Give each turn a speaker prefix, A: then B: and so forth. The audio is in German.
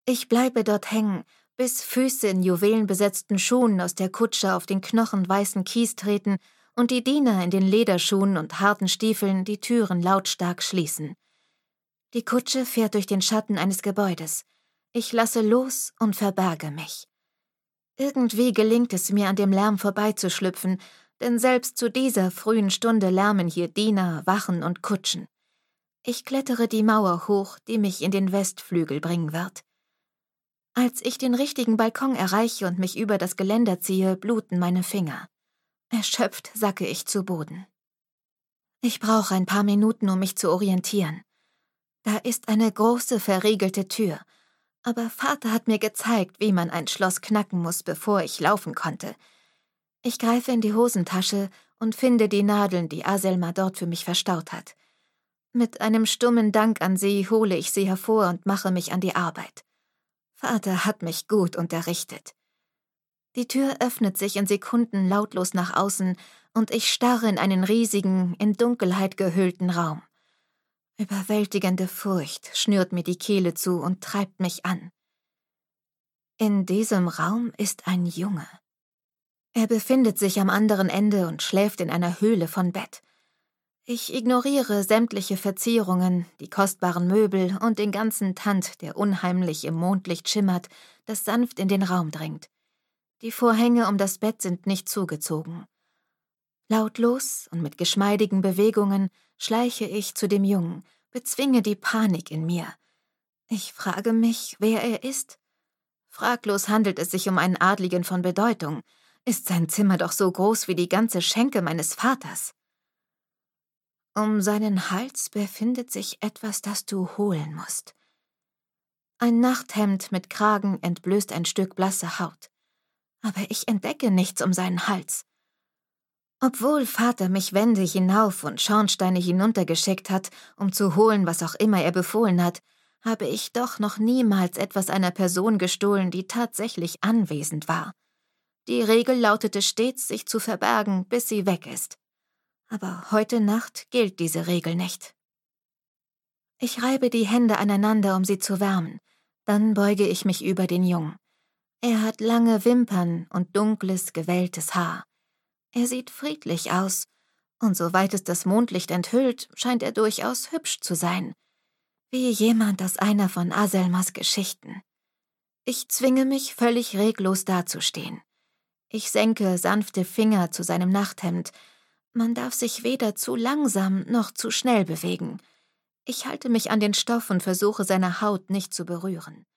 A: Ich bleibe dort hängen, bis Füße in juwelenbesetzten Schuhen aus der Kutsche auf den knochenweißen Kies treten und die Diener in den Lederschuhen und harten Stiefeln die Türen lautstark schließen. Die Kutsche fährt durch den Schatten eines Gebäudes. Ich lasse los und verberge mich. Irgendwie gelingt es mir, an dem Lärm vorbeizuschlüpfen, denn selbst zu dieser frühen Stunde lärmen hier Diener, Wachen und Kutschen. Ich klettere die Mauer hoch, die mich in den Westflügel bringen wird. Als ich den richtigen Balkon erreiche und mich über das Geländer ziehe, bluten meine Finger. Erschöpft sacke ich zu Boden. Ich brauche ein paar Minuten, um mich zu orientieren. Da ist eine große, verriegelte Tür, aber Vater hat mir gezeigt, wie man ein Schloss knacken muss, bevor ich laufen konnte. Ich greife in die Hosentasche und finde die Nadeln, die Aselma dort für mich verstaut hat. Mit einem stummen Dank an sie hole ich sie hervor und mache mich an die Arbeit. Vater hat mich gut unterrichtet. Die Tür öffnet sich in Sekunden lautlos nach außen und ich starre in einen riesigen, in Dunkelheit gehüllten Raum. Überwältigende Furcht schnürt mir die Kehle zu und treibt mich an. In diesem Raum ist ein Junge. Er befindet sich am anderen Ende und schläft in einer Höhle von Bett. Ich ignoriere sämtliche Verzierungen, die kostbaren Möbel und den ganzen Tand, der unheimlich im Mondlicht schimmert, das sanft in den Raum dringt. Die Vorhänge um das Bett sind nicht zugezogen. Lautlos und mit geschmeidigen Bewegungen schleiche ich zu dem Jungen, bezwinge die Panik in mir. Ich frage mich, wer er ist. Fraglos handelt es sich um einen Adligen von Bedeutung. Ist sein Zimmer doch so groß wie die ganze Schenke meines Vaters. Um seinen Hals befindet sich etwas, das du holen musst. Ein Nachthemd mit Kragen entblößt ein Stück blasse Haut. Aber ich entdecke nichts um seinen Hals. Obwohl Vater mich Wände hinauf und Schornsteine hinuntergeschickt hat, um zu holen, was auch immer er befohlen hat, habe ich doch noch niemals etwas einer Person gestohlen, die tatsächlich anwesend war. Die Regel lautete stets, sich zu verbergen, bis sie weg ist. Aber heute Nacht gilt diese Regel nicht. Ich reibe die Hände aneinander, um sie zu wärmen. Dann beuge ich mich über den Jungen. Er hat lange Wimpern und dunkles, gewelltes Haar. Er sieht friedlich aus, und soweit es das Mondlicht enthüllt, scheint er durchaus hübsch zu sein. Wie jemand aus einer von Aselmas Geschichten. Ich zwinge mich, völlig reglos dazustehen. Ich senke sanfte Finger zu seinem Nachthemd. Man darf sich weder zu langsam noch zu schnell bewegen. Ich halte mich an den Stoff und versuche, seine Haut nicht zu berühren.